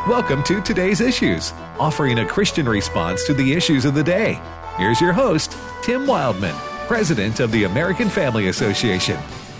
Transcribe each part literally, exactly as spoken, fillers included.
Welcome to Today's Issues, offering a Christian response to the issues of the day. Here's your host, Tim Wildman, President of the American Family Association.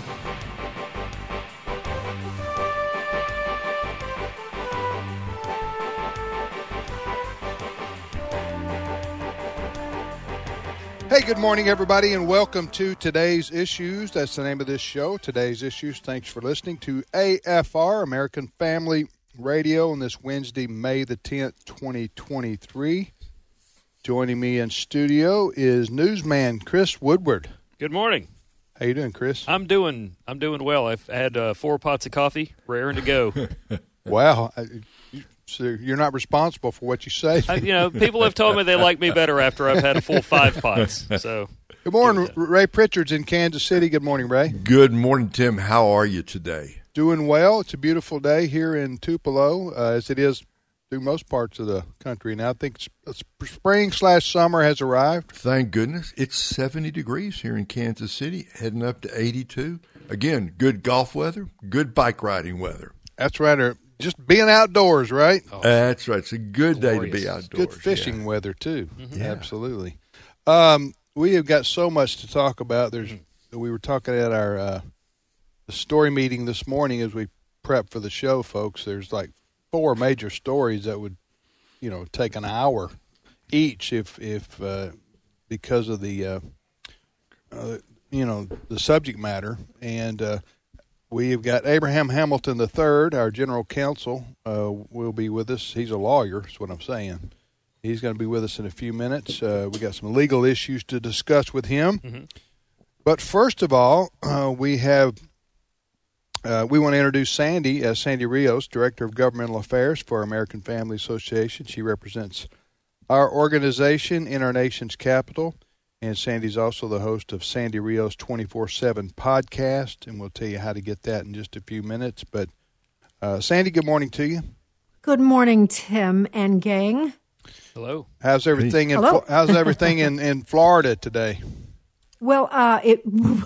Hey, good morning, everybody, and welcome to Today's Issues. That's the name of this show, Today's Issues. Thanks for listening to A F R, American Family Radio, on this Wednesday, May the tenth, twenty twenty-three. Joining me in studio is newsman Chris Woodward. Good morning. How you doing, Chris? I'm doing I'm doing well. I've had uh, four pots of coffee, raring to go. Wow. I, you, so you're not responsible for what you say. I, you know, people have told me they like me better after I've had a full five pots. So, good morning, Ray Pritchard's in Kansas City. Good morning, Ray. Good morning, Tim. How are you today? Doing well. It's a beautiful day here in Tupelo, uh, as it is through most parts of the country now. I think spring slash summer has arrived. Thank goodness. It's seventy degrees here in Kansas City, heading up to eighty-two. Again, good golf weather, good bike riding weather. That's right. Or just being outdoors, right? Oh, That's right. It's a good glorious. day to be outdoors. Good fishing yeah. weather, too. Mm-hmm. Yeah. Absolutely. Um, we have got so much to talk about. There's mm-hmm. We were talking at our uh, the story meeting this morning as we prep for the show, folks. There's like four major stories that would, you know, take an hour each if, if uh, because of the, uh, uh, you know, the subject matter. And uh, we have got Abraham Hamilton the third, our general counsel, uh, will be with us. He's a lawyer, is what I'm saying. He's going to be with us in a few minutes. Uh, we got some legal issues to discuss with him. Mm-hmm. But first of all, uh, we have uh, we want to introduce Sandy as Sandy Rios, Director of Governmental Affairs for American Family Association. She represents our organization in our nation's capital, and Sandy's also the host of Sandy Rios twenty-four seven podcast, and we'll tell you how to get that in just a few minutes. But uh, Sandy, good morning to you. Good morning, Tim and gang. Hello. How's everything in Hello. How's everything in, in Florida today? Well, uh, it.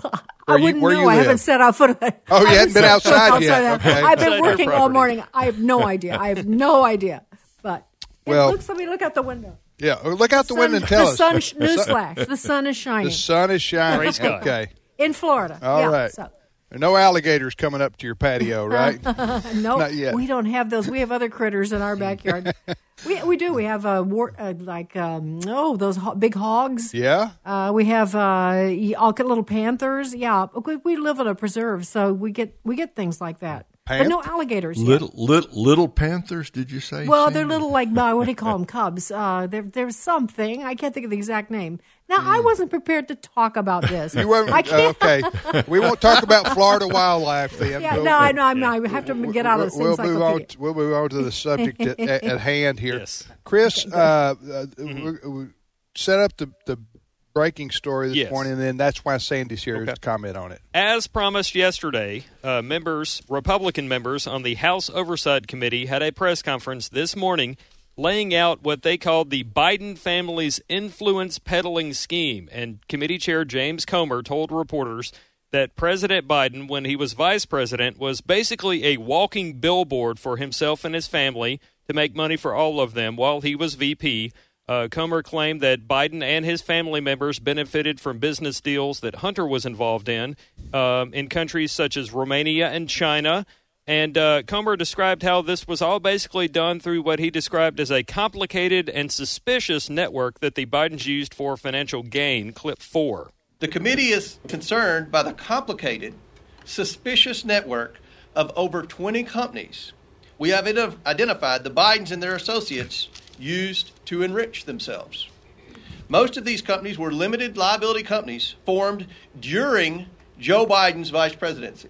I you- wouldn't where know. you I live? haven't set out foot. Oh, you hadn't been outside yet. Okay. I've been Outside your working all property. morning. I have no idea. I have no idea. But it Well- looks. Let me look out the window. Yeah, look out the Sun- window and tell the us. sun. Newsflash: the sun is shining The sun is shining. Great sky. Okay. in Florida. All yeah, right. So. No alligators coming up to your patio, right? No, Not yet. we don't have those. We have other critters in our backyard. we we do. We have uh, war, uh, like um, oh those ho- big hogs. Yeah. Uh, we have uh, all get little panthers. Yeah, we, we live in a preserve, so we get we get things like that. Panth- But no alligators. yet. Little, little, little panthers, did you say? Well, Sandy? they're little like uh, what do you call them? Cubs. Uh, there, there's something I can't think of the exact name. Now I wasn't prepared to talk about this. You weren't, I uh, can't. okay. We won't talk about Florida wildlife then. Yeah, We'll- no, I know. I'm not. I have to get out of this We'll move on. encyclopedia. To, we'll move on to the subject at, at, at hand here. Yes. Chris, uh, uh, we, we set up the, the breaking story this Yes. morning, and then that's why Sandy's here Okay. to comment on it. As promised yesterday, uh, members, Republican members on the House Oversight Committee had a press conference this morning laying out what they called the Biden family's influence peddling scheme. And Committee Chair James Comer told reporters that President Biden, when he was vice president, was basically a walking billboard for himself and his family to make money for all of them while he was V P. Uh, Comer claimed that Biden and his family members benefited from business deals that Hunter was involved in um, in countries such as Romania and China. And uh, Comer described how this was all basically done through what he described as a complicated and suspicious network that the Bidens used for financial gain. Clip four. The committee is concerned by the complicated, suspicious network of over twenty companies we have ident- identified the Bidens and their associates used to enrich themselves. Most of these companies were limited liability companies formed during Joe Biden's vice presidency.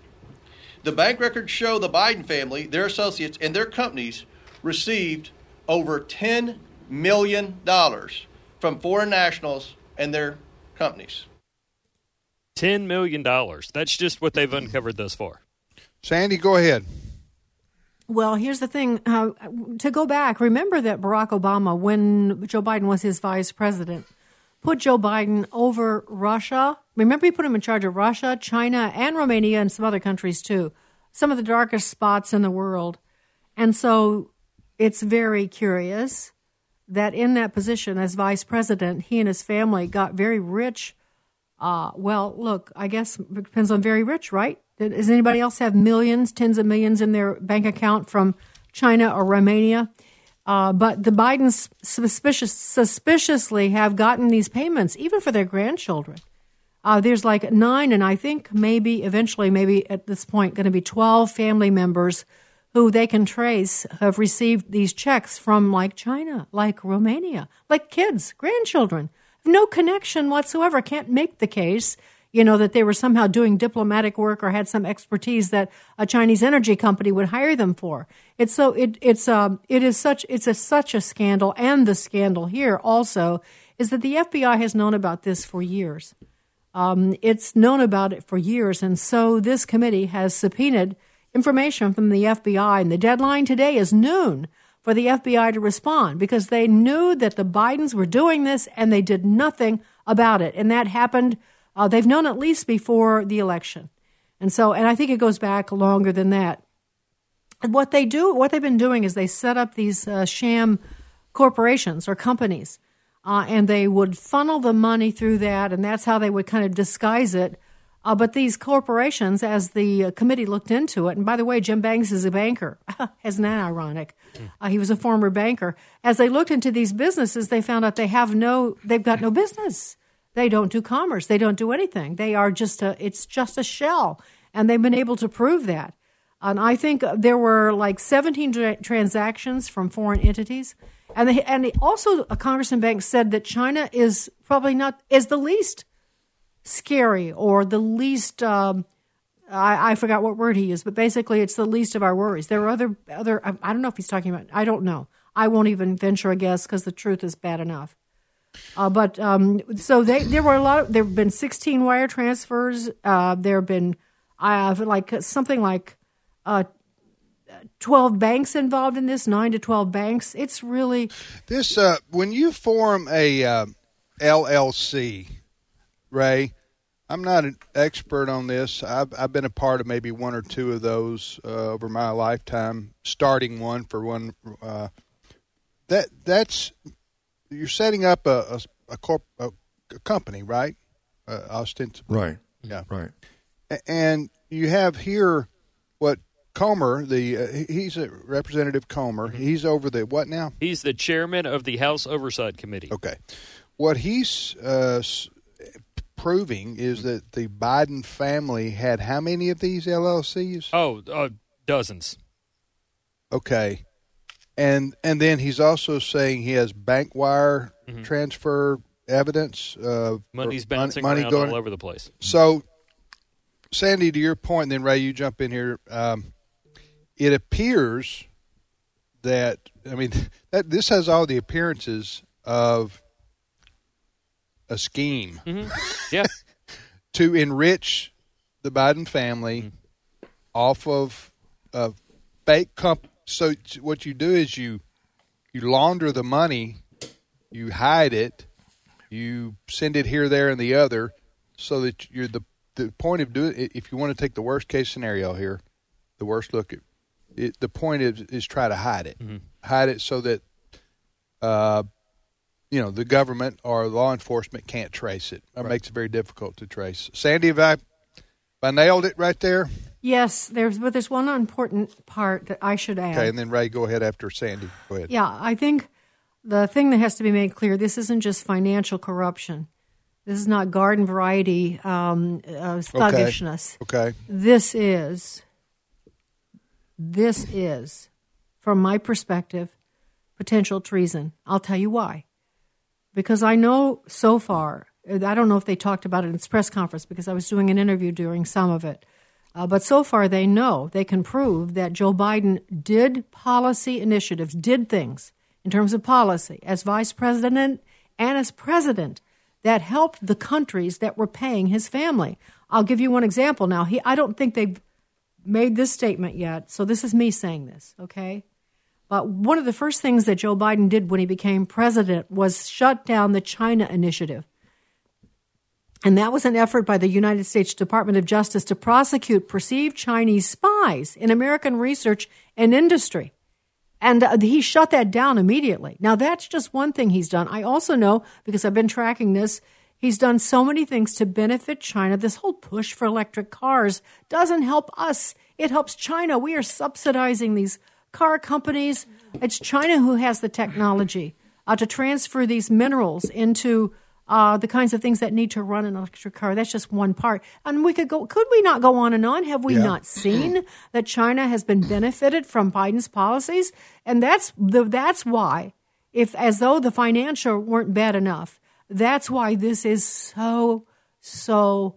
The bank records show the Biden family, their associates, and their companies received over ten million dollars from foreign nationals and their companies. ten million dollars. That's just what they've uncovered thus far. Sandy, go ahead. Well, here's the thing. Uh, to go back, remember that Barack Obama, when Joe Biden was his vice president, put Joe Biden over Russia. Remember, he put him in charge of Russia, China, and Romania, and some other countries, too. Some of the darkest spots in the world. And so it's very curious that in that position as vice president, he and his family got very rich. Uh, well, look, I guess it depends on very rich, right? Does anybody else have millions, tens of millions in their bank account from China or Romania? Uh, but the Bidens suspicious, suspiciously have gotten these payments, even for their grandchildren. Uh, there's like nine, and I think maybe eventually, maybe at this point, going to be twelve family members who they can trace have received these checks from like China, like Romania, like kids, grandchildren. No connection whatsoever. Can't make the case, you know, that they were somehow doing diplomatic work or had some expertise that a Chinese energy company would hire them for. It's so it it's um it is such it's a such a scandal, and the scandal here also is that the F B I has known about this for years. Um, it's known about it for years, and so this committee has subpoenaed information from the F B I, and the deadline today is noon for the F B I to respond because they knew that the Bidens were doing this and they did nothing about it. And that happened, uh, they've known at least before the election. And so, and I think it goes back longer than that. And what they do, what they've been doing is they set up these uh, sham corporations or companies, uh, and they would funnel the money through that, and that's how they would kind of disguise it. Uh, but these corporations, as the uh, committee looked into it, and by the way, Jim Banks is a banker. Isn't that ironic? Uh, he was a former banker. As they looked into these businesses, they found out they have no, they've got no business. They don't do commerce. They don't do anything. They are just a, it's just a shell. And they've been able to prove that. And I think there were like seventeen tra- transactions from foreign entities. And they, and they also, uh, Congressman Banks said that China is probably not, is the least scary or the least, um, I, I forgot what word he used, but basically it's the least of our worries. There are other, other. I, I don't know if he's talking about, I don't know. I won't even venture a guess because the truth is bad enough. Uh, but um, so they, there were a lot of, there have been sixteen wire transfers. Uh, there have been uh, like something like uh, twelve banks involved in this, nine to twelve banks. It's really. This, uh, when you form a uh, L L C, Ray, I'm not an expert on this. I've, I've been a part of maybe one or two of those uh, over my lifetime, starting one for one. Uh, that that's you're setting up a a, a, corp, a, a company, right? Uh, ostensibly, Right. Yeah, Right. And you have here what Comer, the uh, he's a Representative Comer. Mm-hmm. He's over the what now? He's the chairman of the House Oversight Committee. Okay, what he's uh, proving is that the Biden family had how many of these L L Cs? Oh, uh, dozens. Okay. And and then he's also saying he has bank wire mm-hmm. transfer evidence. Uh, Money's bouncing money around going, all over the place. So, Sandy, to your point, and then Ray, you jump in here. Um, it appears that, I mean, that this has all the appearances of a scheme mm-hmm. yeah. to enrich the Biden family mm-hmm. off of uh, fake comp. So what you do is you you launder the money, you hide it, you send it here, there, and the other, so that you're the the point of doing. If you want to take the worst case scenario here, the worst look at it, the point is is try to hide it, mm-hmm. hide it so that uh, you know the government or law enforcement can't trace it. It right. makes it very difficult to trace. Sandy, have I, have I nailed it right there? Yes, there's but there's one important part that I should add. Okay, and then Ray, go ahead after Sandy. Go ahead. Yeah, I think the thing that has to be made clear, this isn't just financial corruption. This is not garden variety um, uh, thuggishness. Okay. okay. This is, this is, from my perspective, potential treason. I'll tell you why. Because I know so far, I don't know if they talked about it in its press conference because I was doing an interview during some of it. Uh, but so far they know, they can prove that Joe Biden did policy initiatives, did things in terms of policy as vice president and as president that helped the countries that were paying his family. I'll give you one example now. He, I don't think they've made this statement yet, so this is me saying this, okay? But one of the first things that Joe Biden did when he became president was shut down the China Initiative. And that was an effort by the United States Department of Justice to prosecute perceived Chinese spies in American research and industry. And uh, he shut that down immediately. Now, that's just one thing he's done. I also know, because I've been tracking this, he's done so many things to benefit China. This whole push for electric cars doesn't help us. It helps China. We are subsidizing these car companies. It's China who has the technology uh, to transfer these minerals into uh, the kinds of things that need to run an electric car. That's just one part. And we could go, could we not go on and on? Have we Yeah. not seen that China has been benefited from Biden's policies? And that's the, that's why, if as though the financial weren't bad enough, that's why this is so, so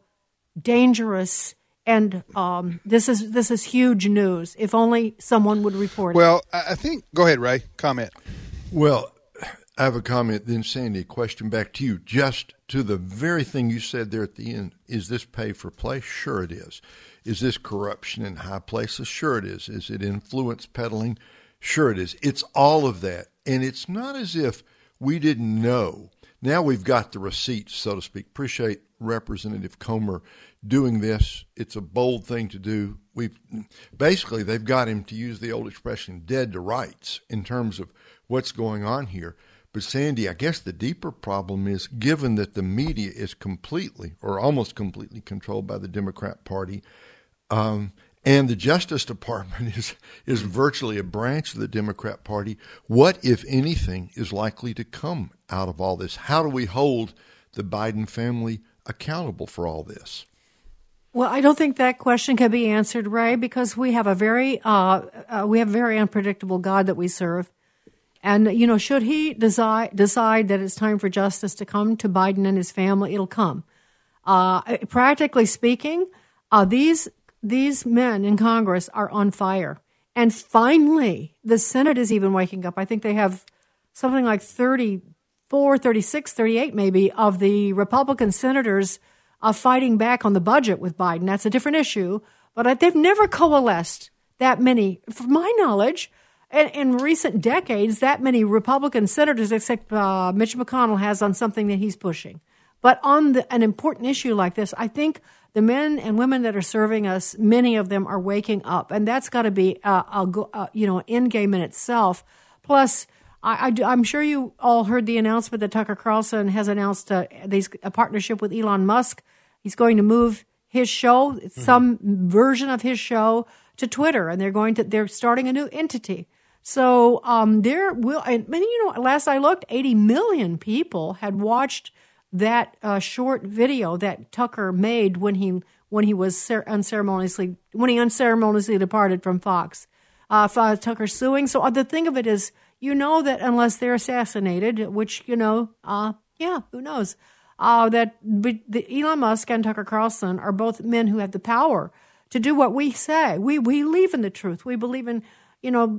dangerous. And um, this is this is huge news. If only someone would report it. Well, I I think. Go ahead, Ray. Comment. Well, I have a comment, then Sandy, a question back to you. Just to the very thing you said there at the end, is this pay for play? Sure it is. Is this corruption in high places? Sure it is. Is it influence peddling? Sure it is. It's all of that. And it's not as if we didn't know. Now we've got the receipts, so to speak. Appreciate Representative Comer doing this. It's a bold thing to do. We've basically, they've got him, to use the old expression, dead to rights in terms of what's going on here. But Sandy, I guess the deeper problem is, given that the media is completely or almost completely controlled by the Democrat Party, um, and the Justice Department is is virtually a branch of the Democrat Party, what, if anything, is likely to come out of all this? How do we hold the Biden family accountable for all this? Well, I don't think that question can be answered, Ray, because we have a very uh, uh, we have a very unpredictable God that we serve. And, you know, should he decide, decide that it's time for justice to come to Biden and his family, it'll come. Uh, practically speaking, uh, these these men in Congress are on fire. And finally, the Senate is even waking up. I think they have something like thirty-four, thirty-six, thirty-eight maybe of the Republican senators uh, fighting back on the budget with Biden. That's a different issue. But they've never coalesced that many, from my knowledge, in, in recent decades, that many Republican senators, except uh, Mitch McConnell has on something that he's pushing. But on the, an important issue like this, I think the men and women that are serving us, many of them are waking up, and that's got to be a, a, a you know an end game in itself. Plus, I, I, I'm sure you all heard the announcement that Tucker Carlson has announced a, these, a partnership with Elon Musk. He's going to move his show, mm-hmm. some version of his show, to Twitter, and they're going to they're starting a new entity. So um, there will, and you know, last I looked, eighty million people had watched that uh, short video that Tucker made when he when he was cer- unceremoniously when he unceremoniously departed from Fox. Uh, Tucker suing. So uh, the thing of it is, you know that unless they're assassinated, which you know, uh, yeah, who knows, uh, that the Elon Musk and Tucker Carlson are both men who have the power to do what we say. We we believe in the truth. We believe in you know.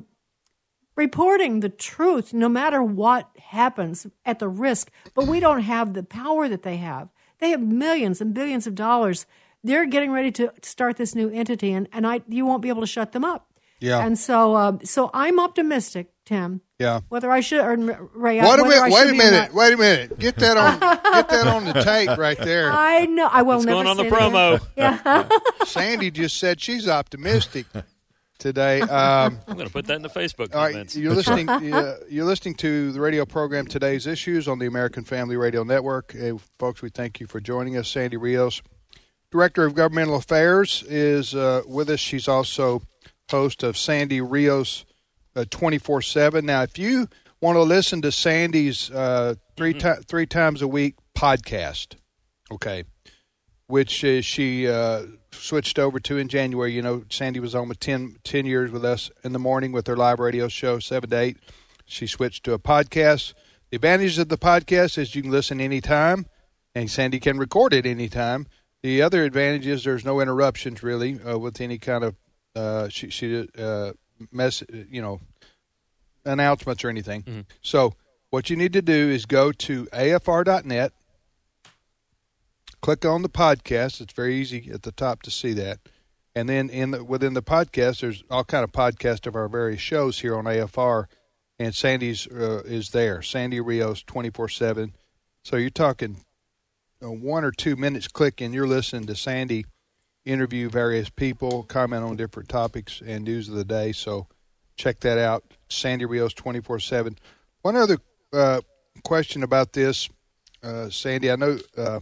reporting the truth no matter what happens at the risk, but we don't have the power that they have. They have millions and billions of dollars. They're getting ready to start this new entity, and, and I you won't be able to shut them up. Yeah. And so uh, so I'm optimistic, Tim. Yeah. Whether I should or Ray, What a whether I minute, wait should a be or minute, not. wait a minute. Get that on get that on the tape right there. I know. I will What's never going on say the it again. promo? Yeah. Sandy just said she's optimistic today. Um, I'm going to put that in the Facebook all right, comments. you're listening. uh, you're listening to the radio program Today's Issues on the American Family Radio Network. Hey, folks, we thank you for joining us. Sandy Rios, Director of Governmental Affairs, is uh, with us. She's also host of Sandy Rios uh, twenty-four seven. Now, if you want to listen to Sandy's uh, three mm-hmm. ti- three times a week podcast, okay, which is she uh, switched over to in January. You know, Sandy was on with ten, ten years with us in the morning with her live radio show, seven to eight. She switched to a podcast. The advantage of the podcast is you can listen anytime, and Sandy can record it anytime. The other advantage is there's no interruptions, really, uh, with any kind of uh, she, she uh, mess, you know, announcements or anything. Mm-hmm. So what you need to do is go to A F R dot net. Click on the podcast. It's very easy at the top to see that. And then in the, within the podcast, there's all kind of podcasts of our various shows here on A F R, and Sandy's uh, is there. Sandy Rios twenty-four seven. So you're talking uh, one or two minutes click, and you're listening to Sandy interview various people, comment on different topics and news of the day. So check that out. Sandy Rios twenty-four seven. One other uh, question about this, uh, Sandy. I know uh,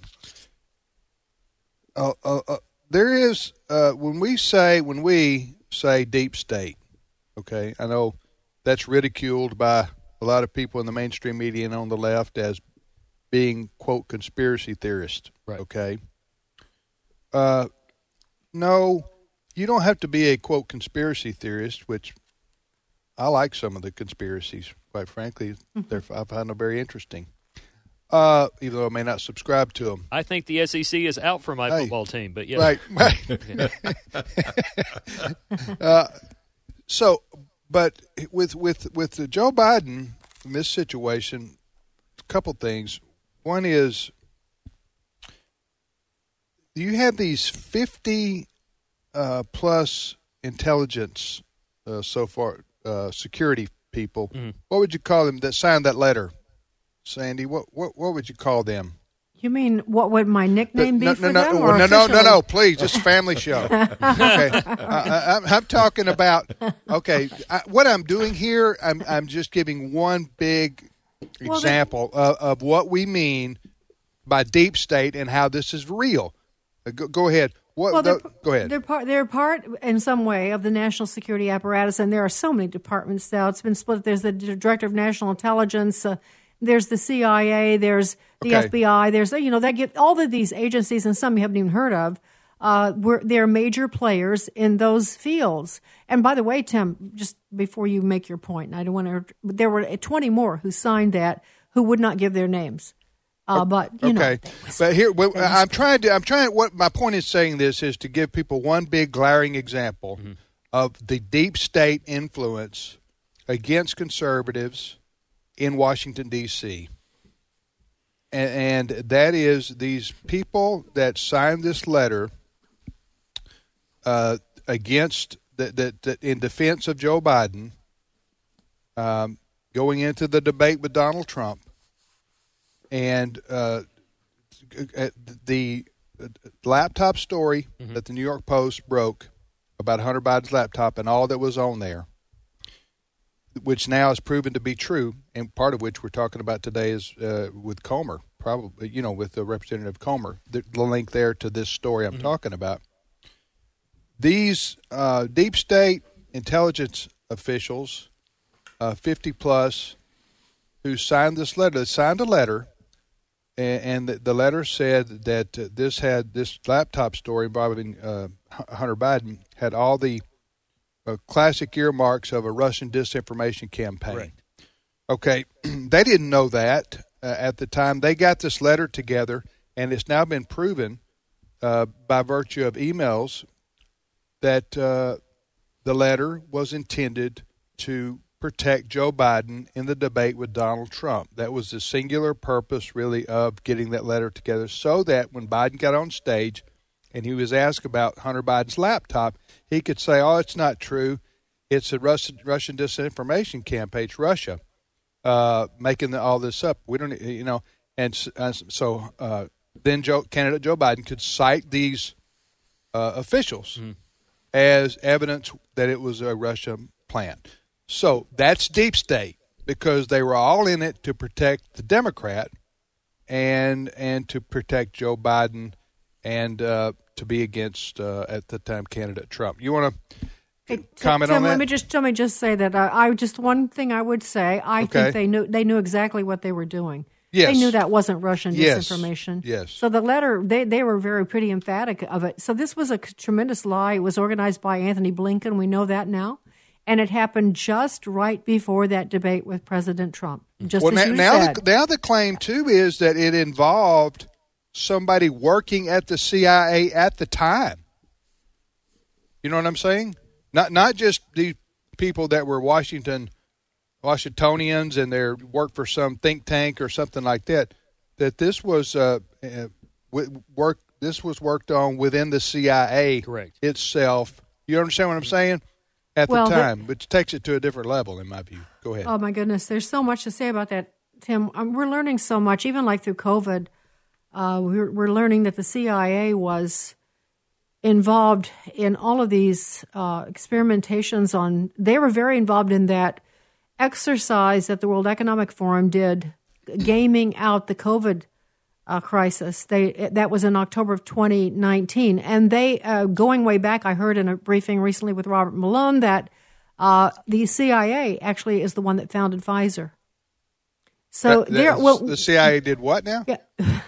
uh, uh, uh, there is uh, when we say when we say deep state. Okay, I know that's ridiculed by a lot of people in the mainstream media and on the left as being, quote, conspiracy theorists. Right. Okay. Uh, no, you don't have to be a, quote, conspiracy theorist, which I like some of the conspiracies, quite frankly. They're, I find them very interesting, uh, even though I may not subscribe to them. I think the S E C is out for my Hey, football team, but yeah. Right, right. uh, so, but with, with, with the Joe Biden in this situation, a couple things. One is you have these fifty uh, plus intelligence uh, so far uh, security people. Mm-hmm. What would you call them that signed that letter, Sandy? What what what would you call them? You mean what would my nickname be no, for no, them? No, or no, no, no, no, please, just family show. Okay, I, I, I'm talking about. Okay, I, what I'm doing here, I'm I'm just giving one big example well, of, of what we mean by deep state and how this is real. Uh, go, go ahead. What? Well, the, go ahead. They're part. They're part in some way of the national security apparatus, and there are so many departments now. It's been split. There's the Director of National Intelligence. Uh, there's the C I A. There's the okay. F B I. There's you know that get all of these agencies, and some you haven't even heard of. Uh, we're, they're major players in those fields. And by the way, Tim, just before you make your point, and I don't want to. There were twenty more who signed that who would not give their names. Uh, but you okay, know, but here well, I'm trying to. I'm trying. What my point is saying this is to give people one big glaring example mm-hmm. of the deep state influence against conservatives in Washington D C And, and that is these people that signed this letter uh, against that, that, that in defense of Joe Biden, um, going into the debate with Donald Trump. And uh, the laptop story mm-hmm. that the New York Post broke about Hunter Biden's laptop and all that was on there, which now is proven to be true, and part of which we're talking about today is uh, with Comer, probably, you know, with the Representative Comer, the, the link there to this story I'm mm-hmm. talking about. These uh, deep state intelligence officials, uh, fifty plus, who signed this letter, they signed a letter. And the letter said that uh, this had this laptop story involving uh, Hunter Biden had all the uh, classic earmarks of a Russian disinformation campaign. Right. Okay, they didn't know that uh, at the time. They got this letter together, and it's now been proven uh, by virtue of emails that uh, the letter was intended to protect Joe Biden in the debate with Donald Trump. That was the singular purpose, really, of getting that letter together, so that when Biden got on stage and he was asked about Hunter Biden's laptop, he could say, oh, it's not true. It's a Russian, Russian disinformation campaign. It's Russia uh, making the, all this up. We don't, you know, and uh, so uh, then Joe, candidate Joe Biden could cite these uh, officials mm-hmm. as evidence that it was a Russian plan. So that's deep state because they were all in it to protect the Democrat and and to protect Joe Biden and uh, to be against uh, at the time candidate Trump. You want to hey, comment Tim, on that? Let me just let me just say that uh, I just one thing I would say I okay. think they knew they knew exactly what they were doing. Yes. They knew that wasn't Russian yes. disinformation. Yes. So the letter they they were very pretty emphatic of it. So this was a tremendous lie. It was organized by Anthony Blinken. We know that now. And it happened just right before that debate with President Trump. Just well, as now, you now said. The, now the claim, too, is that it involved somebody working at the C I A at the time. You know what I'm saying? Not not just the people that were Washington, Washingtonians and they worked for some think tank or something like that, that this was uh, uh, work. This was worked on within the C I A Correct. itself. You understand what I'm saying? At well, the time, which takes it to a different level, in my view. Go ahead. Oh, my goodness. There's so much to say about that, Tim. Um, we're learning so much, even like through COVID. Uh, we're, we're learning that the C I A was involved in all of these uh, experimentations on, they were very involved in that exercise that the World Economic Forum did, gaming out the COVID uh, crisis. They that was in October of twenty nineteen. And they, uh, going way back, I heard in a briefing recently with Robert Malone that uh, the C I A actually is the one that founded Pfizer. So that, there, well, the C I A did what now? Yeah,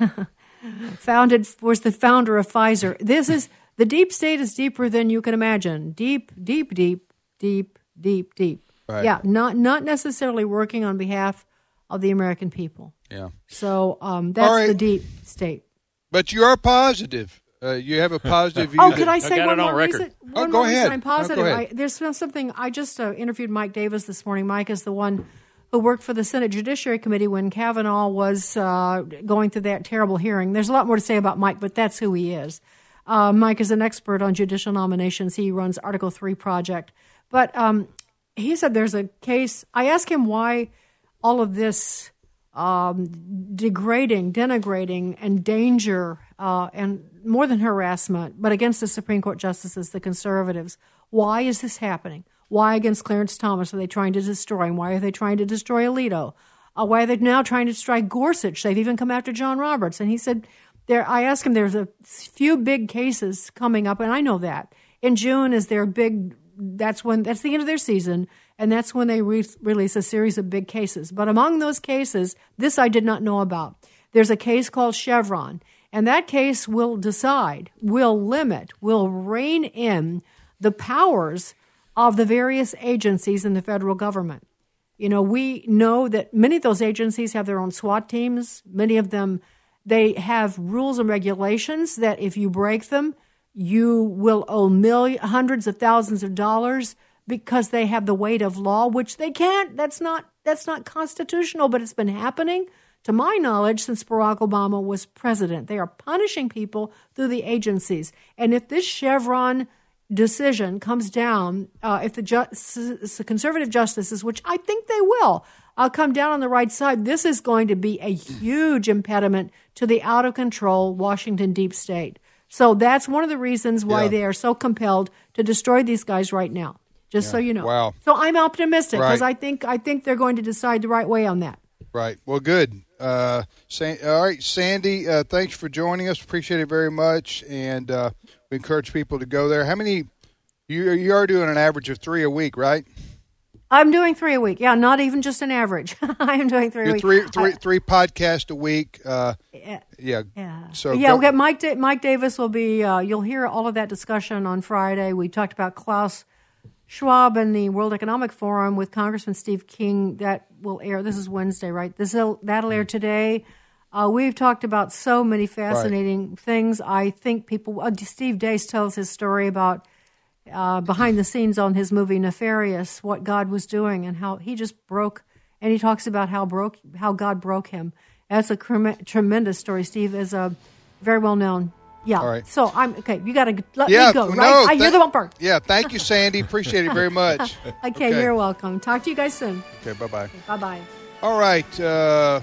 founded was the founder of Pfizer. This is the deep state is deeper than you can imagine. Deep, deep, deep, deep, deep, deep. Right. Yeah, not not necessarily working on behalf of the American people. Yeah. So um, that's right. the deep state. But you are positive. Uh, you have a positive view. Oh, that- could I say got one it on more record. reason? Oh, One go more reason ahead. I'm No, go positive. ahead. I, there's something. I just uh, interviewed Mike Davis this morning. Mike is the one who worked for the Senate Judiciary Committee when Kavanaugh was uh, going through that terrible hearing. There's a lot more to say about Mike, but that's who he is. Uh, Mike is an expert on judicial nominations. He runs Article three Project. But um, he said there's a case. I asked him why all of this um, degrading, denigrating, and danger, uh, and more than harassment, but against the Supreme Court justices, the conservatives. Why is this happening? Why against Clarence Thomas are they trying to destroy him? Why are they trying to destroy Alito? Uh, why are they now trying to destroy Gorsuch? They've even come after John Roberts. And he said, there. I asked him, there's a few big cases coming up, and I know that. In June is their big, that's when, that's the end of their season, and that's when they re- release a series of big cases. But among those cases, this I did not know about. There's a case called Chevron, and that case will decide, will limit, will rein in the powers of the various agencies in the federal government. You know, we know that many of those agencies have their own SWAT teams. Many of them, they have rules and regulations that if you break them, you will owe millions, hundreds of thousands of dollars because they have the weight of law, which they can't. That's not that's not constitutional, but it's been happening, to my knowledge, since Barack Obama was president. They are punishing people through the agencies. And if this Chevron decision comes down, uh, if the, ju- the conservative justices, which I think they will, uh, come down on the right side, this is going to be a huge impediment to the out-of-control Washington deep state. So that's one of the reasons why Yeah. they are so compelled to destroy these guys right now, just Yeah. so you know. Wow. So I'm optimistic because Right. I think I think they're going to decide the right way on that. Right. Well, good. Uh, San- all right, Sandy, uh, thanks for joining us. Appreciate it very much. And uh, we encourage people to go there. How many? You, you are doing an average of three a week, right? I'm doing three a week. Yeah, not even just an average. I am doing three You're a week. three, three, I- three podcasts a week. Uh, yeah. yeah. Yeah. So yeah, go- we'll get Mike. Da- Mike Davis will be. Uh, you'll hear all of that discussion on Friday. We talked about Klaus Schwab and the World Economic Forum with Congressman Steve King. That will air. This is Wednesday, right? This will, that'll air today. Uh, we've talked about so many fascinating right. things. I think people. Uh, Steve Dace tells his story about uh, behind the scenes on his movie Nefarious, what God was doing and how he just broke. And he talks about how broke how God broke him. That's a crem- tremendous story. Steve is a very well known. Yeah. All right. So I'm okay. You got to let yeah, me go. Right? No, I hear th- the bumper. Yeah. Thank you, Sandy. Appreciate it very much. okay, okay. You're welcome. Talk to you guys soon. Okay. Bye bye. Okay, bye bye. All right. Uh,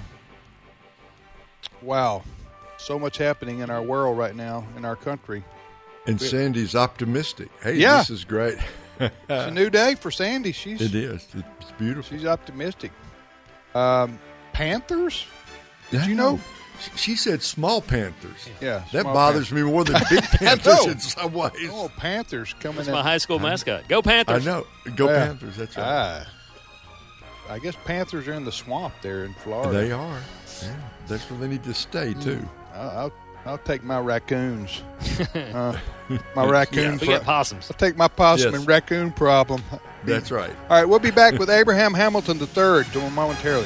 wow. So much happening in our world right now, in our country. And Sandy's optimistic. Hey, Yeah. this is great. It's a new day for Sandy. She's It is. It's beautiful. she's optimistic. Um, Panthers? Did I you know? She- She said small Panthers. Yeah. That small bothers me more than big Panthers know. in some ways. Oh, Panthers coming That's in. my high school mascot. Go I Panthers. know. Go Yeah. Panthers. That's right. Ah. I guess Panthers are in the swamp there in Florida. They are. Yeah. That's where they need to stay, too. I'll, I'll, I'll take my raccoons. uh, my raccoon. We pro- get possums. I'll take my possum Yes. and raccoon problem. That's right. All right, we'll be back with Abraham Hamilton the third momentarily.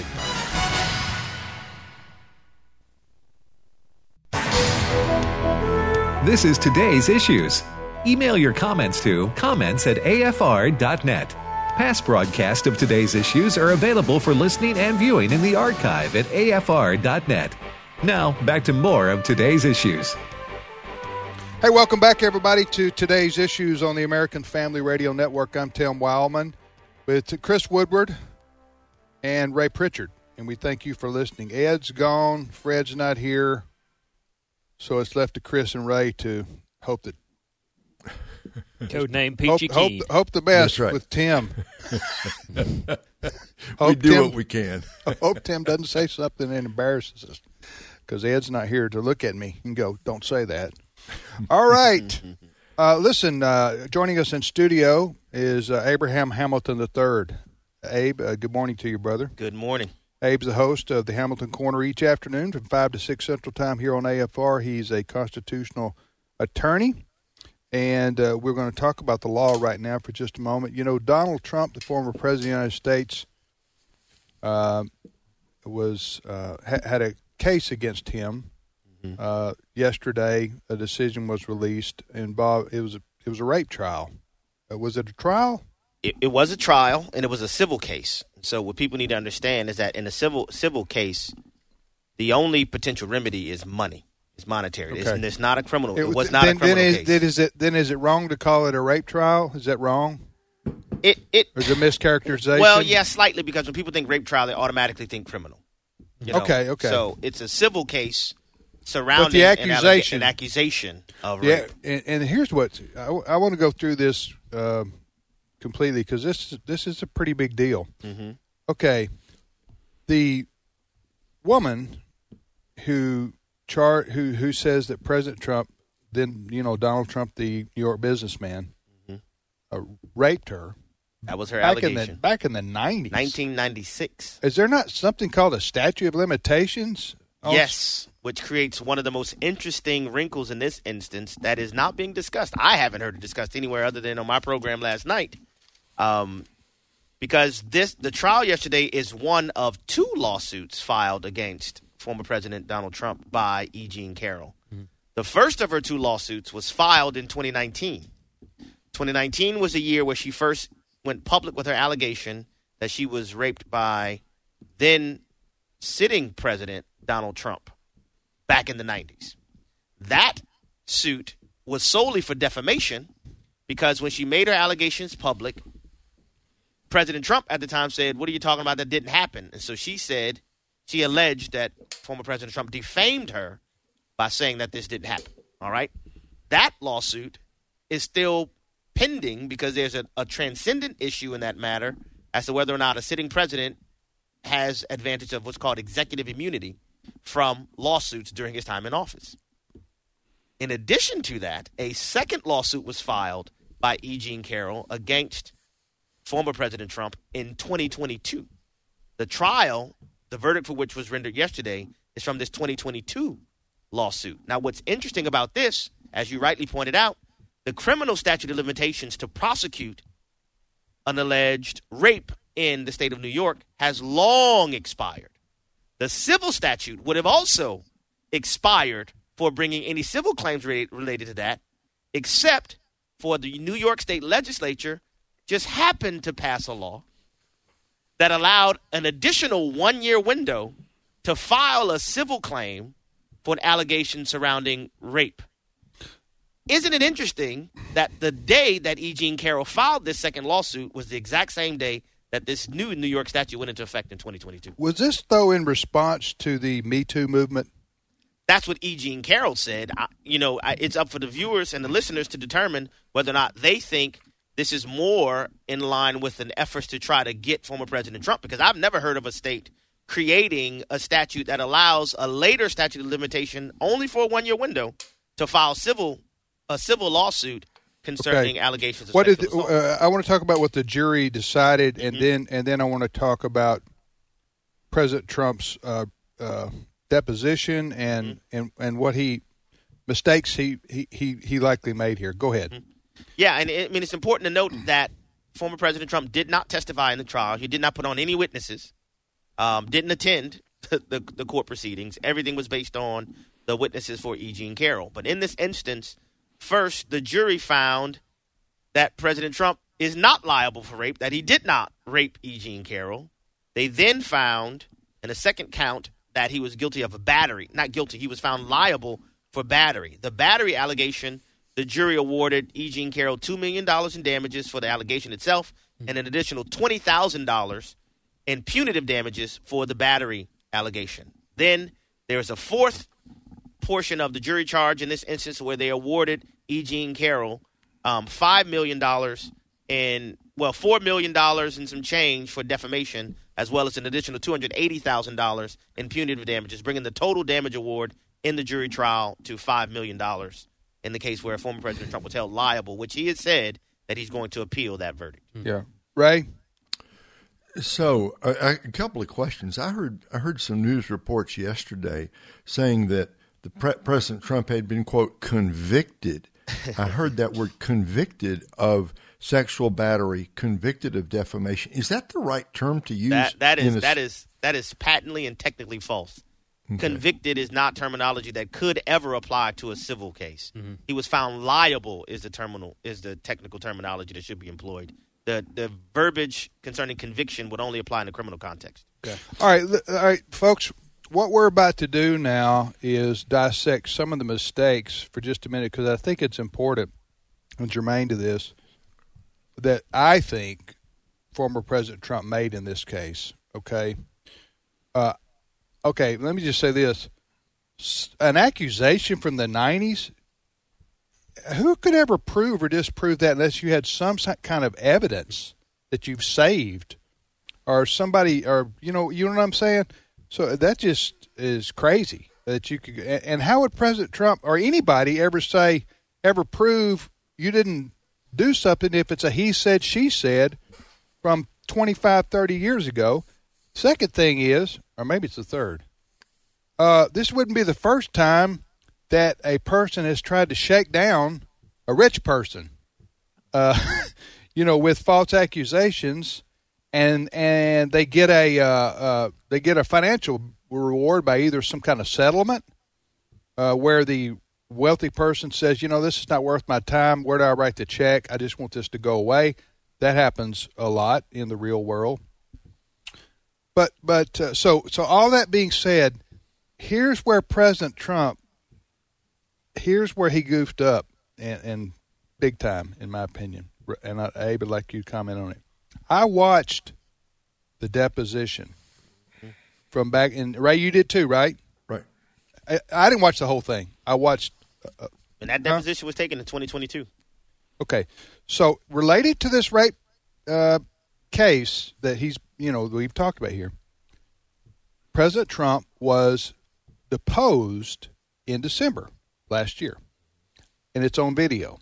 This is Today's Issues. Email your comments to comments at a f r dot net. Past broadcasts of Today's Issues are available for listening and viewing in the archive at a f r dot net. Now, back to more of Today's Issues. Hey, welcome back, everybody, to Today's Issues on the American Family Radio Network. I'm Tim Wildman with Chris Woodward and Ray Pritchard, and we thank you for listening. Ed's gone. Fred's not here. So it's left to Chris and Ray to hope that Codename Hope, Peachy hope, Keen. hope the best That's right. with Tim. we hope do Tim, what we can. hope Tim doesn't say something that embarrasses us, because Ed's not here to look at me and go, don't say that. All right. Uh, listen, uh, joining us in studio is uh, Abraham Hamilton the third. Abe, uh, good morning to you, brother. Good morning. Abe's the host of the Hamilton Corner each afternoon from five to six Central Time here on A F R. He's a constitutional attorney, and uh, we're going to talk about the law right now for just a moment. You know, Donald Trump, the former president of the United States, uh, was uh, ha- had a case against him. Mm-hmm. Uh, yesterday, a decision was released, and Bob, it was a, it was a rape trial. Uh, was it a trial? It, it was a trial, and it was a civil case. So what people need to understand is that in a civil civil case, the only potential remedy is money. It's monetary. Okay. It's, it's not a criminal. It, It was not then, a criminal then is, case. Then is it then is it wrong to call it a rape trial? Is that wrong? It it Or is it mischaracterization? well, yeah, slightly, because when people think rape trial, they automatically think criminal. You know? Okay, okay. So it's a civil case surrounding But the an allega- accusation- an accusation of Yeah, rape. and, and here's what I, I want to go through this uh, completely, because this this is a pretty big deal. Mm-hmm. Okay, the woman who char who who says that President Trump, then you know Donald Trump, the New York businessman, Mm-hmm. uh, raped her That was her back in allegation. the back in the nineties. nineteen ninety-six. Is there not something called a statute of limitations? on- Yes, which creates one of the most interesting wrinkles in this instance that is not being discussed. I haven't heard it discussed anywhere other than on my program last night. Um, because this the trial yesterday is one of two lawsuits filed against former President Donald Trump by E. Jean Carroll. Mm-hmm. The first of her two lawsuits was filed in twenty nineteen. twenty nineteen was the year where she first went public with her allegation that she was raped by then sitting President Donald Trump back in the nineties. That suit was solely for defamation, because when she made her allegations public, President Trump at the time said, "What are you talking about? That didn't happen." And so she said, she alleged that former President Trump defamed her by saying that this didn't happen. All right? That lawsuit is still pending because there's a, a transcendent issue in that matter as to whether or not a sitting president has advantage of what's called executive immunity from lawsuits during his time in office. In addition to that, a second lawsuit was filed by E. Jean Carroll against former President Trump in twenty twenty-two. The trial, the verdict for which was rendered yesterday, is from this twenty twenty-two lawsuit. Now, what's interesting about this, as you rightly pointed out, the criminal statute of limitations to prosecute an alleged rape in the state of New York has long expired. The civil statute would have also expired for bringing any civil claims re- related to that, except for the New York State Legislature just happened to pass a law that allowed an additional one-year window to file a civil claim for an allegation surrounding rape. Isn't it interesting that the day that E. Jean Carroll filed this second lawsuit was the exact same day that this new New York statute went into effect in twenty twenty-two? Was this, though, in response to the Me Too movement? That's what E. Jean Carroll said. I, you know, I, it's up for the viewers and the listeners to determine whether or not they think this is more in line with an effort to try to get former President Trump, because I've never heard of a state creating a statute that allows a later statute of limitation only for a one-year window to file civil a civil lawsuit concerning Okay. allegations of What did sexual the, assault. uh, I want to talk about what the jury decided, and Mhm. then and then I want to talk about President Trump's uh, uh, deposition and, Mm-hmm. and and what he mistakes he, he, he, he likely made here. Go ahead. Yeah, and I mean, it's important to note that former President Trump did not testify in the trial. He did not put on any witnesses, um, didn't attend the, the, the court proceedings. Everything was based on the witnesses for E. Jean Carroll. But in this instance, first, the jury found that President Trump is not liable for rape, that he did not rape E. Jean Carroll. They then found, in a second count, that he was guilty of a battery. Not guilty, he was found liable for battery. The battery allegation, the jury awarded E. Jean Carroll two million dollars in damages for the allegation itself and an additional twenty thousand dollars in punitive damages for the battery allegation. Then there's a fourth portion of the jury charge in this instance where they awarded E. Jean Carroll um, five million dollars in, well, four million dollars and some change for defamation, as well as an additional two hundred eighty thousand dollars in punitive damages, bringing the total damage award in the jury trial to five million dollars in the case where former President Trump was held liable, which he has said that he's going to appeal that verdict. Yeah. Ray? So, a, a couple of questions. I heard I heard some news reports yesterday saying that the pre- President Trump had been, quote, convicted. I heard that word, convicted of sexual battery, convicted of defamation. Is that the right term to use? That, that is a, that is that is patently and technically false. Okay. Convicted is not terminology that could ever apply to a civil case. Mm-hmm. He was found liable is the terminal is the technical terminology that should be employed. The the verbiage concerning conviction would only apply in the criminal context. Okay. All right, all right, folks. What we're about to do now is dissect some of the mistakes for just a minute, because I think it's important and germane to this that I think former President Trump made in this case. Okay. Uh, okay. Let me just say this: an accusation from the nineties. Who could ever prove or disprove that unless you had some kind of evidence that you've saved, or somebody, or you know, you know what I'm saying? So that just is crazy that you could. And how would President Trump or anybody ever say, ever prove you didn't do something if it's a he said, she said from twenty-five, thirty years ago? Second thing is, or maybe it's the third, uh, this wouldn't be the first time that a person has tried to shake down a rich person, uh, you know, with false accusations, and and they get a uh, uh, they get a financial reward by either some kind of settlement, uh, where the wealthy person says, you know, this is not worth my time. Where do I write the check? I just want this to go away. That happens a lot in the real world. But but uh, so so all that being said, here's where President Trump. Here's where he goofed up, and, and big time, in my opinion. And I, Abe would like you to comment on it. I watched the deposition from back in. Ray, you did too, right? Right. I, I didn't watch the whole thing. I watched. Uh, and that deposition huh? was taken in twenty twenty-two. Okay, so related to this rape uh, case that he's, you know, we've talked about here, President Trump was deposed in December last year, and it's on video.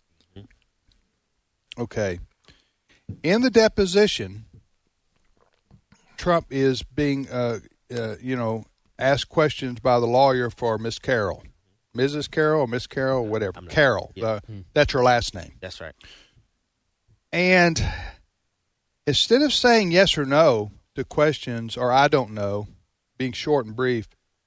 Okay. In the deposition, Trump is being, uh, uh, you know, asked questions by the lawyer for Miss Carroll. Missus Carroll or Miss Carroll, whatever. Carroll. Yeah. Uh, that's her last name. That's right. And instead of saying yes or no to questions, or I don't know, being short and brief,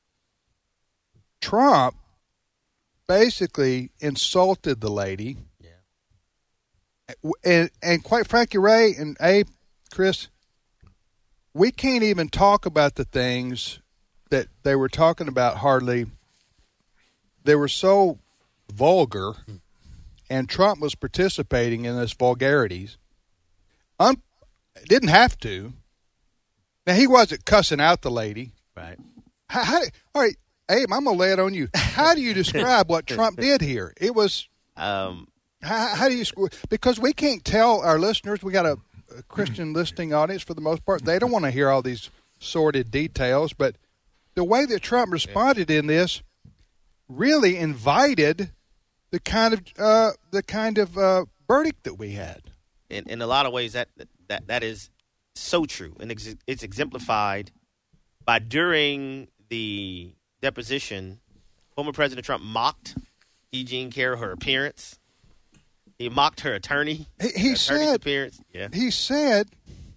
Trump basically insulted the lady. Yeah. And and quite frankly, Ray and Abe, Chris, we can't even talk about the things that they were talking about hardly. They were so vulgar, and Trump was participating in this vulgarities. Un- didn't have to. Now, he wasn't cussing out the lady. Right. How, how, all right. Abe, I'm going to lay it on you. How do you describe what Trump did here? It was, um, how, how do you, because we can't tell our listeners, we got a, a Christian listening audience for the most part. They don't want to hear all these sordid details, but the way that Trump responded in this really invited the kind of, uh, the kind of uh, verdict that we had. In, in a lot of ways, that, that, that is so true. And it's, it's exemplified by during the deposition, former President Trump mocked E. Jean Carroll, her appearance. He mocked her attorney. He, he her said, appearance. Yeah. He said,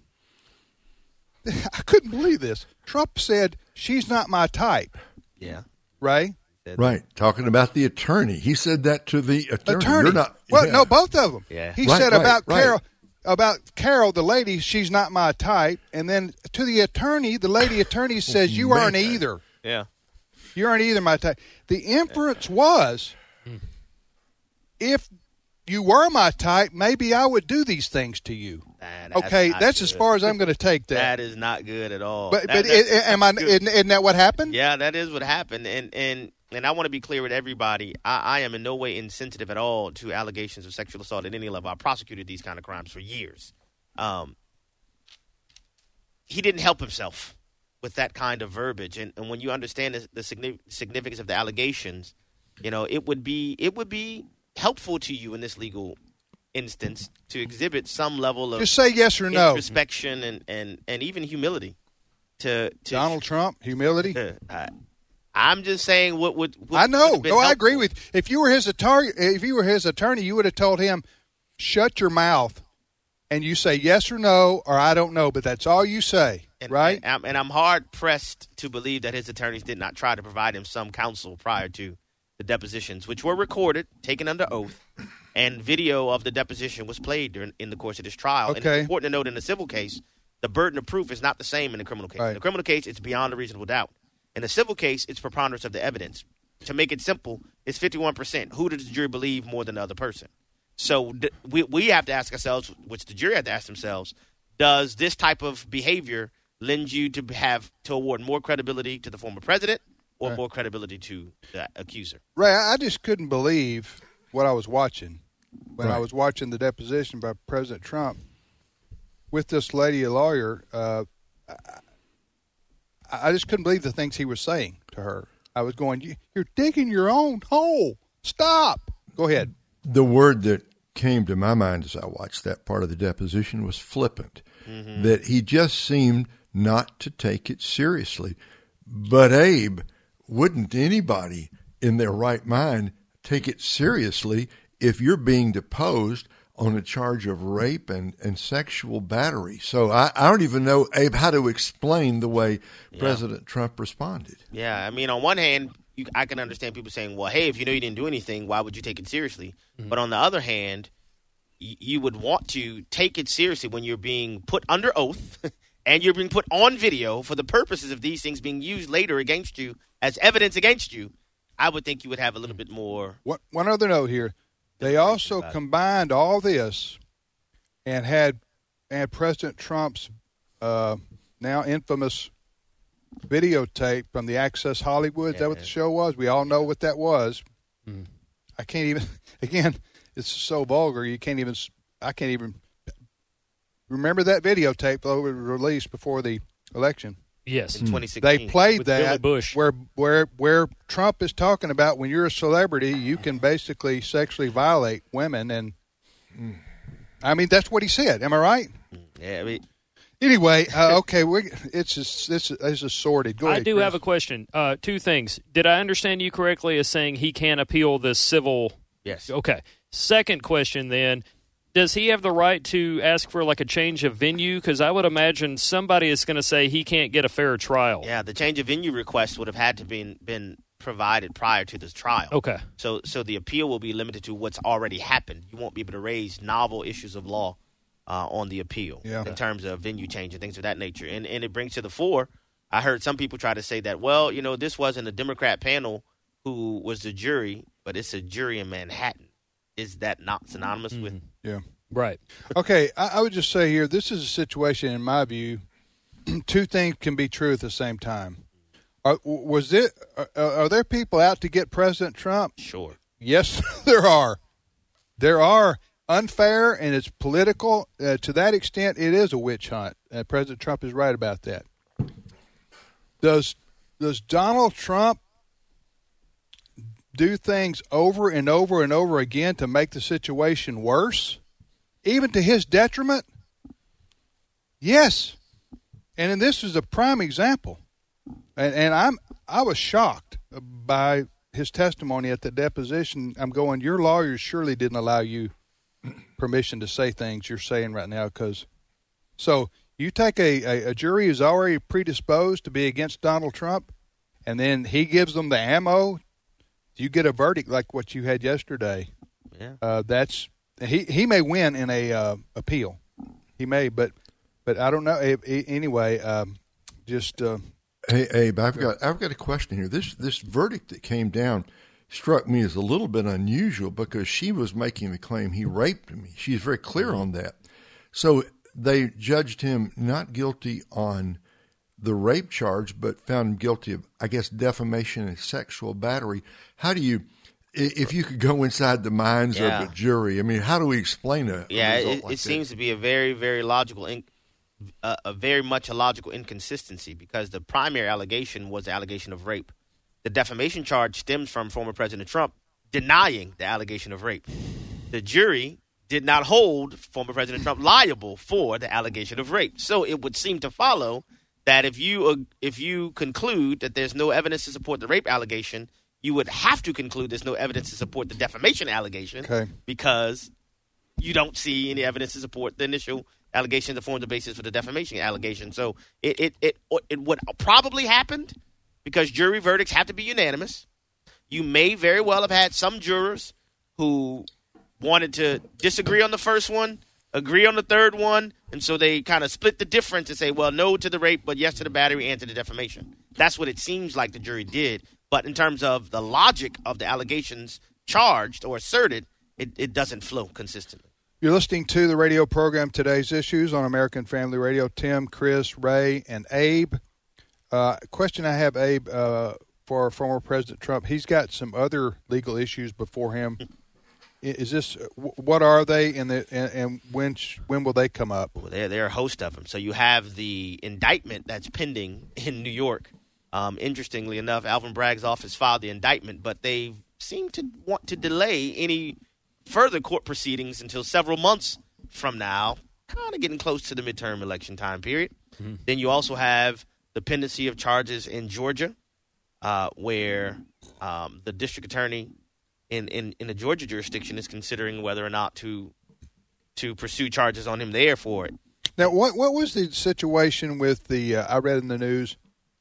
I couldn't believe this. Trump said, she's not my type. Yeah. Right? Right. Talking about the attorney. He said that to the attorney. Attorney. You're not, well, yeah. no, both of them. Yeah. He right, said right, about right. Carol, about Carol, the lady, she's not my type. And then to the attorney, the lady attorney says, you Man. aren't either. Yeah. You aren't either my type. The inference was, if you were my type, maybe I would do these things to you. Nah, that's okay, that's good. as far as I'm going to take that. That is not good at all. But that, but it, am I? Isn't, isn't that what happened? Yeah, that is what happened. And and and I want to be clear with everybody, I, I am in no way insensitive at all to allegations of sexual assault at any level. I prosecuted these kind of crimes for years. Um, he didn't help himself with that kind of verbiage. And, and when you understand the, the significance of the allegations, you know, it would be it would be helpful to you in this legal instance to exhibit some level of just say yes or no, introspection and, and, and even humility. To, to Donald Trump, humility. I, I'm just saying what would. What I know. would No, I agree with you. If you were his attorney, if you were his attorney, you would have told him, "Shut your mouth," and you say yes or no, or I don't know. But that's all you say, and, right? And, and I'm hard pressed to believe that his attorneys did not try to provide him some counsel prior to the depositions, which were recorded, taken under oath, and video of the deposition was played during in the course of this trial. Okay. And it's important to note in the civil case, the burden of proof is not the same in the criminal case. Right. In the criminal case, it's beyond a reasonable doubt. In the civil case, it's preponderance of the evidence. To make it simple, it's fifty-one percent. Who does the jury believe more than the other person? So th- we we have to ask ourselves, which the jury have to ask themselves, does this type of behavior lend you to have to award more credibility to the former president or Right. more credibility to the accuser? Ray, I just couldn't believe what I was watching when I Right. was watching the deposition by President Trump with this lady, a lawyer. Uh, I, I just couldn't believe the things he was saying to her. I was going, you, you're digging your own hole. Stop. Go ahead. The word that came to my mind as I watched that part of the deposition was flippant, mm-hmm. that he just seemed not to take it seriously. But, Abe, wouldn't anybody in their right mind take it seriously if you're being deposed on a charge of rape and, and sexual battery? So I, I don't even know, Abe, how to explain the way Yeah. President Trump responded. Yeah, I mean, on one hand, you, I can understand people saying, well, hey, if you know you didn't do anything, why would you take it seriously? Mm-hmm. But on the other hand, y- you would want to take it seriously when you're being put under oath and you're being put on video for the purposes of these things being used later against you as evidence against you. I would think you would have a little bit more. One, one other note here. They also combined all this and had, had President Trump's uh, now infamous videotape from the Access Hollywood. Is that what the show was? We all know what that was. Mm. I can't even, again, it's so vulgar. You can't even, I can't even remember that videotape, though it was released before the election. Yes. In twenty sixteen. They played With that Billy Bush. where where where Trump is talking about when you're a celebrity, you can basically sexually violate women, and I mean that's what he said. Am I right? Yeah. I mean, Anyway, uh, okay, we it's just, this is a sordid. Go I ahead, do Chris. have a question. Uh, two things. Did I understand you correctly as saying he can't appeal this civil? yes. Okay. Second question then. Does he have the right to ask for like a change of venue? Because I would imagine somebody is going to say he can't get a fair trial. Yeah, the change of venue request would have had to been been provided prior to this trial. Okay. So so the appeal will be limited to what's already happened. You won't be able to raise novel issues of law uh, on the appeal Yeah. in terms of venue change and things of that nature. And and it brings to the fore, I heard some people try to say that, well, you know, this wasn't a Democrat panel who was the jury, but it's a jury in Manhattan. Is that not synonymous mm-hmm. with? Yeah. Right. Okay, I, I would just say here, this is a situation, in my view, two things can be true at the same time. Are, was it? Are, are there people out to get President Trump? Sure. Yes, there are. There are unfair, and it's political. Uh, to that extent, it is a witch hunt. Uh, President Trump is right about that. Does Does Donald Trump do things over and over and over again to make the situation worse, even to his detriment? Yes. And then this is a prime example. And, and I'm I was shocked by his testimony at the deposition. I'm going, your lawyers surely didn't allow you permission to say things you're saying right now. Because so you take a, a, a jury who's already predisposed to be against Donald Trump, and then he gives them the ammo. You get a verdict like what you had yesterday. Yeah. Uh, that's he. He may win in a uh, appeal. He may, but but I don't know. Anyway, um, just uh, hey, Abe, I've got I've got a question here. This this verdict that came down struck me as a little bit unusual because she was making the claim he raped me. She's very clear on that. So they judged him not guilty on the rape charge, but found him guilty of, I guess, defamation and sexual battery. How do you, if you could go inside the minds Yeah. of a jury, I mean, how do we explain a, a Yeah, result it, like it that? seems to be a very, very logical, in, uh, a very much a logical inconsistency because the primary allegation was the allegation of rape. The defamation charge stems from former President Trump denying the allegation of rape. The jury did not hold former President Trump liable for the allegation of rape. So it would seem to follow that if you uh, if you conclude that there's no evidence to support the rape allegation, you would have to conclude there's no evidence to support the defamation allegation Okay. because you don't see any evidence to support the initial allegation that formed the basis for the defamation allegation. So it it it, it would probably happened because jury verdicts have to be unanimous. You may very well have had some jurors who wanted to disagree on the first one, agree on the third one, and so they kind of split the difference and say, well, no to the rape, but yes to the battery and to the defamation. That's what it seems like the jury did. But in terms of the logic of the allegations charged or asserted, it, it doesn't flow consistently. You're listening to the radio program Today's Issues on American Family Radio. Tim, Chris, Ray, and Abe. Uh, question I have, Abe, uh, for former President Trump. He's got some other legal issues before him. Is this what are they, and the, and, and when when will they come up? Well, there there are a host of them. So you have the indictment that's pending in New York. Um, interestingly enough, Alvin Bragg's office filed the indictment, but they seem to want to delay any further court proceedings until several months from now, kind of getting close to the midterm election time period. Mm-hmm. Then you also have the pendency of charges in Georgia, uh, where um, the district attorney in, in, in the Georgia jurisdiction is considering whether or not to to pursue charges on him there for it. Now, what what was the situation with the? Uh, I read in the news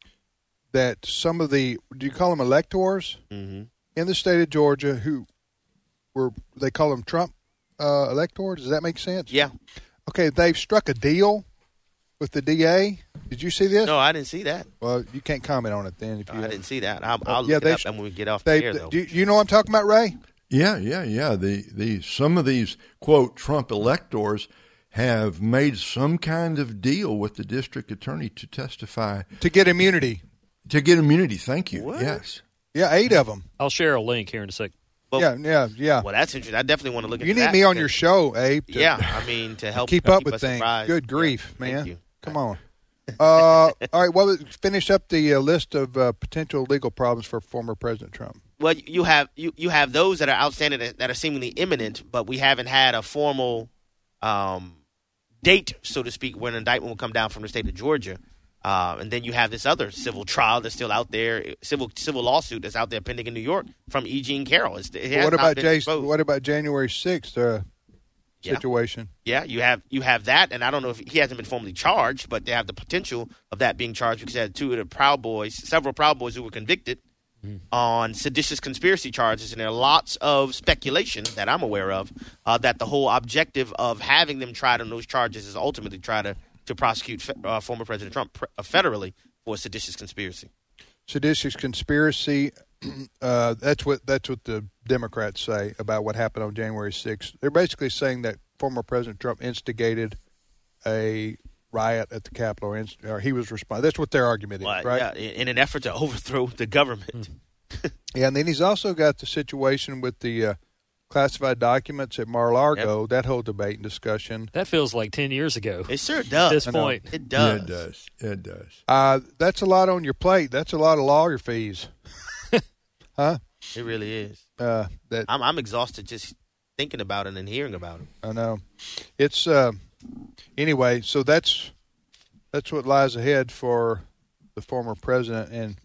that some of the, do you call them electors Mm-hmm. in the state of Georgia who were, they call them Trump uh, electors? Does that make sense? Yeah. Okay, they've struck a deal with the D A. Did you see this? No, I didn't see that. Well, you can't comment on it then. If you I didn't see that. I'll, I'll yeah, look they, it up and when we get off they, the air, though. Do you, you know what I'm talking about, Ray? Yeah, yeah, yeah. The the some of these quote Trump electors have made some kind of deal with the district attorney to testify To get immunity. to get immunity. Thank you. What? Yes. Yeah, eight of them. I'll share a link here in a second. Well, yeah, yeah, yeah. Well, that's interesting. I definitely want to look at You that. need me on because- your show, Abe. to Yeah, I mean, to help keep help up with us things. surprised. Good grief, Yeah, man. Thank you. Come on. Uh, all right, well, let's finish up the uh, list of uh, potential legal problems for former President Trump. Well, you have you, you have those that are outstanding that, that are seemingly imminent, but we haven't had a formal um, date, so to speak, when an indictment will come down from the state of Georgia. Uh, and then you have this other civil trial that's still out there, civil civil lawsuit that's out there pending in New York from E. Jean Carroll. It's, it has What not about been Jay, exposed. What about January sixth uh, Yeah. situation? Yeah, you have you have that, and I don't know if he hasn't been formally charged, but they have the potential of that being charged because they had two of the Proud Boys, several Proud Boys who were convicted mm. on seditious conspiracy charges, and there are lots of speculation that I'm aware of uh, that the whole objective of having them tried on those charges is ultimately try to to prosecute fe- uh, former President Trump pre- uh, federally for seditious conspiracy. Seditious conspiracy. Uh, that's what that's what the Democrats say about what happened on January sixth. They're basically saying that former President Trump instigated a riot at the Capitol, or, inst- or he was responsible. That's what their argument is, Well, right? Yeah, in, in an effort to overthrow the government. Mm. Yeah, and then he's also got the situation with the uh, classified documents at Mar-a-Lago, Yep. that whole debate and discussion. That feels like ten years ago. It sure does. At this I know. point. It does. Yeah, it does. It does. Uh, that's a lot on your plate. That's a lot of lawyer fees. Huh? It really is. Uh, that I'm, I'm exhausted just thinking about it and hearing about it. I know. It's uh, anyway. So that's that's what lies ahead for the former president, and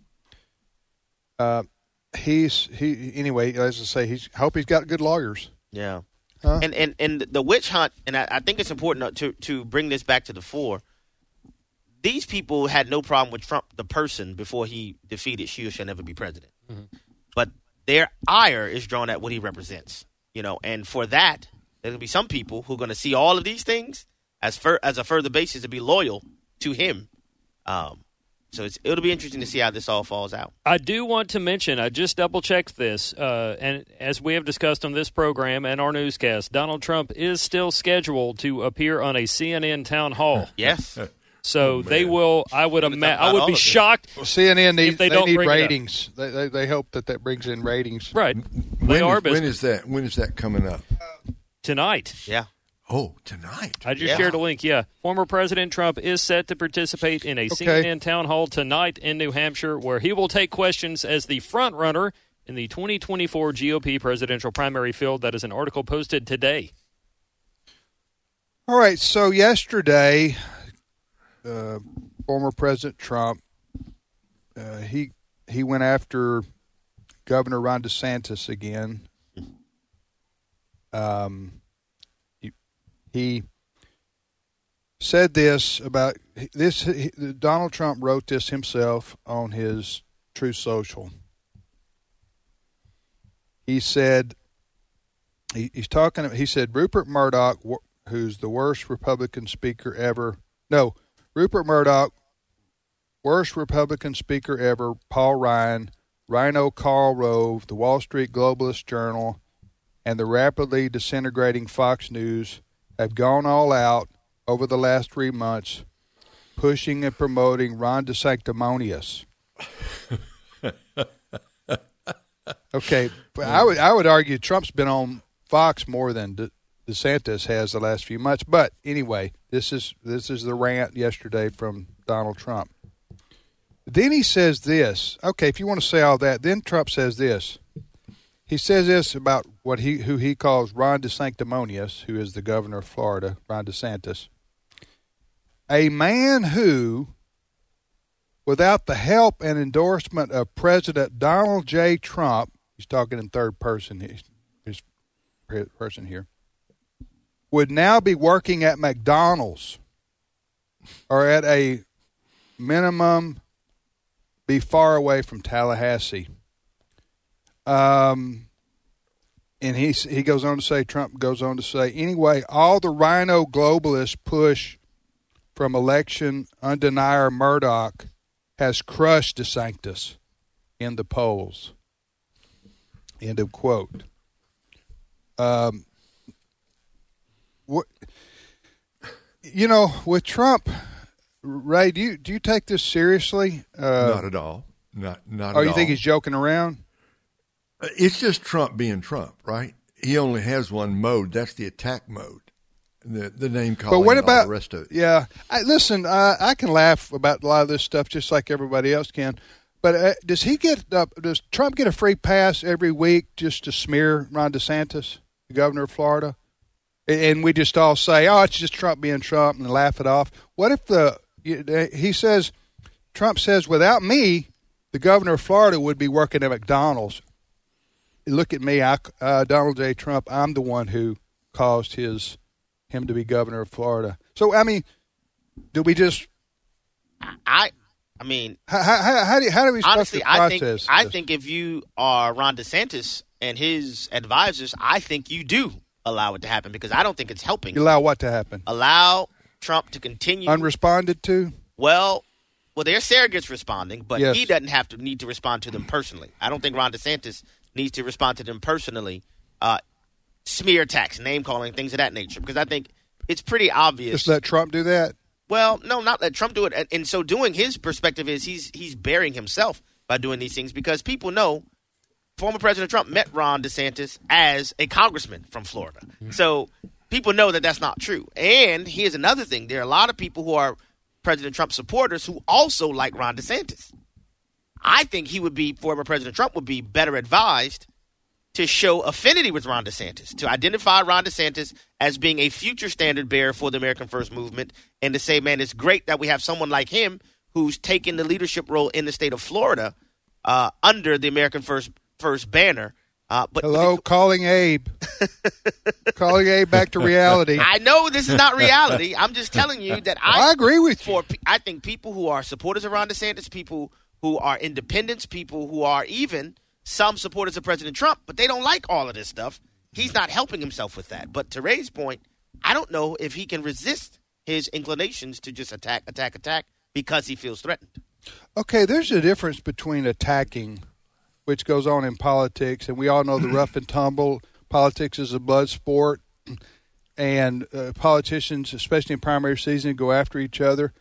uh, he's he anyway. As I say, he's I hope he's got good lawyers. Yeah. Huh? And, and and the witch hunt, and I, I think it's important to to bring this back to the fore. These people had no problem with Trump, the person, before he defeated she or shall never be president. Mm-hmm. But their ire is drawn at what he represents, you know. And for that, there's gonna be some people who are going to see all of these things as fur, as a further basis to be loyal to him. Um, so it's, it'll be interesting to see how this all falls out. I do want to mention, I just double-checked this, uh, and as we have discussed on this program and our newscast, Donald Trump is still scheduled to appear on a C N N town hall. Yes. So Oh, they man. will. I would Even imagine. about I would all be of it. shocked. Well, C N N needs If they they, don't need bring it up. ratings. They, they they hope that that brings in ratings. Right. When They is, are when business. is that? When is that coming up? Tonight. Yeah. Oh, tonight. I just Yeah. shared a link. Yeah. Former President Trump is set to participate in a C N N town hall tonight in New Hampshire, where he will take questions as the front runner in the twenty twenty-four G O P presidential primary field. That is an article posted today. All right. So yesterday, uh, former President Trump, uh, he he went after Governor Ron DeSantis again. Um, he, he said this about this. He, Donald Trump wrote this himself on his Truth Social. He said he, he's talking. He said Rupert Murdoch, who's the worst Republican speaker ever. No, Rupert Murdoch, worst Republican speaker ever. Paul Ryan, Rhino Karl Rove, the Wall Street Globalist Journal, and the rapidly disintegrating Fox News have gone all out over the last three months, pushing and promoting Ron DeSanctimonious. Okay, but I would I would argue Trump's been on Fox more than De, DeSantis has the last few months. But anyway, this is this is the rant yesterday from Donald Trump. Then he says this. Okay, if you want to say all that, then Trump says this. He says this about what he who he calls Ron DeSanctimonious, who is the governor of Florida, Ron DeSantis. A man who, without the help and endorsement of President Donald J. Trump, he's talking in third person, he's, he's person here, would now be working at McDonald's or at a minimum be far away from Tallahassee. Um, and he he goes on to say, Trump goes on to say, anyway, all the rhino globalist push from election undenier Murdoch has crushed DeSantis in the polls. End of quote. Um, what you know with Trump, Ray? Do you do you take this seriously? Uh, Not at all. Not not. Oh, at you all. think he's joking around? It's just Trump being Trump, right? He only has one mode. That's the attack mode. The the name calling. But what and all about the rest of it? Yeah, I, listen, uh, I can laugh about a lot of this stuff just like everybody else can. But uh, does he get? Uh, does Trump get a free pass every week just to smear Ron DeSantis, the governor of Florida? And we just all say, "Oh, it's just Trump being Trump," and laugh it off. What if the he says, Trump says, without me, the governor of Florida would be working at McDonald's. Look at me, I, uh, Donald J. Trump. I'm the one who caused his him to be governor of Florida. So, I mean, do we just? I, I mean, How how, how do how do we honestly, supposed to I think process I this? think if you are Ron DeSantis and his advisors, I think you do allow it to happen because I don't think it's helping. You allow what to happen? Allow Trump to continue. Unresponded to? Well, well, their surrogates responding, but Yes. he doesn't have to need to respond to them personally. I don't think Ron DeSantis needs to respond to them personally. Uh, smear attacks, name calling, things of that nature, because I think it's pretty obvious. Just let Trump do that? Well, no, not let Trump do it. And, and so doing his perspective is he's he's burying himself by doing these things because people know former President Trump met Ron DeSantis as a congressman from Florida. So people know that that's not true. And here's another thing. There are a lot of people who are President Trump supporters who also like Ron DeSantis. I think he would be, former President Trump would be better advised to show affinity with Ron DeSantis, to identify Ron DeSantis as being a future standard bearer for the American First Movement, and to say, man, it's great that we have someone like him who's taken the leadership role in the state of Florida uh, under the American First First banner. Uh, but Hello, calling Abe. calling Abe back to reality. I know this is not reality. I'm just telling you that I, I agree with you. for pe- I think people who are supporters of Ron DeSantis, people who are independents, people who are even some supporters of President Trump, but they don't like all of this stuff. He's not helping himself with that. But to Ray's point, I don't know if he can resist his inclinations to just attack, attack, attack because he feels threatened. Okay, there's a difference between attacking, which goes on in politics, and we all know the rough and tumble. Politics is a blood sport, and uh, politicians, especially in primary season, go after each other.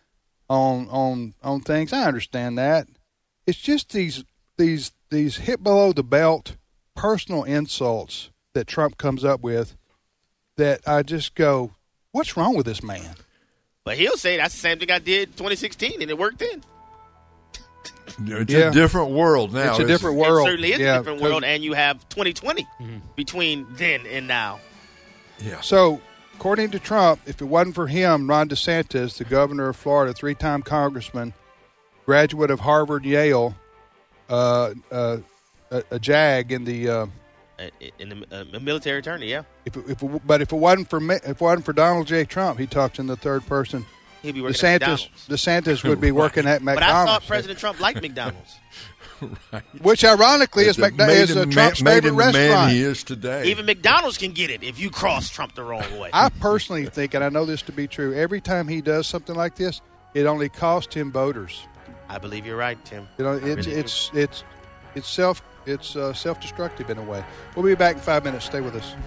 on on on things. I understand that. It's just these these these hit below the belt personal insults that Trump comes up with that I just go, what's wrong with this man? But he'll say that's the same thing I did in twenty sixteen, and it worked then. It's Yeah. a different world now. It's a isn't different it? world. It certainly is Yeah, a different 'cause- world, and you have twenty twenty between then and now. Yeah. So, according to Trump, if it wasn't for him, Ron DeSantis, the governor of Florida, three-time congressman, graduate of Harvard, Yale, uh, uh, a, a JAG in the. Uh, In the uh, a military attorney, yeah. if it, if it, but if it wasn't for me, if it wasn't for Donald J. Trump, he talks in the third person. He'd be working at DeSantis, McDonald's. DeSantis would be working at But I McDonald's, thought President Trump liked McDonald's. which ironically is, It's a- McDo- made is him uh, ma- Trump's made favorite him the man restaurant. he is today. Even McDonald's can get it if you cross Trump the wrong way. I personally think, and I know this to be true, every time he does something like this, it only costs him voters. I believe you're right, Tim. You know, I it's really do. it's it's it's self it's uh, self destructive in a way. We'll be back in five minutes. Stay with us.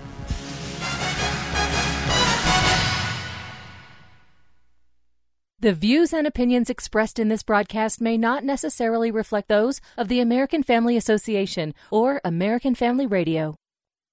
The views and opinions expressed in this broadcast may not necessarily reflect those of the American Family Association or American Family Radio.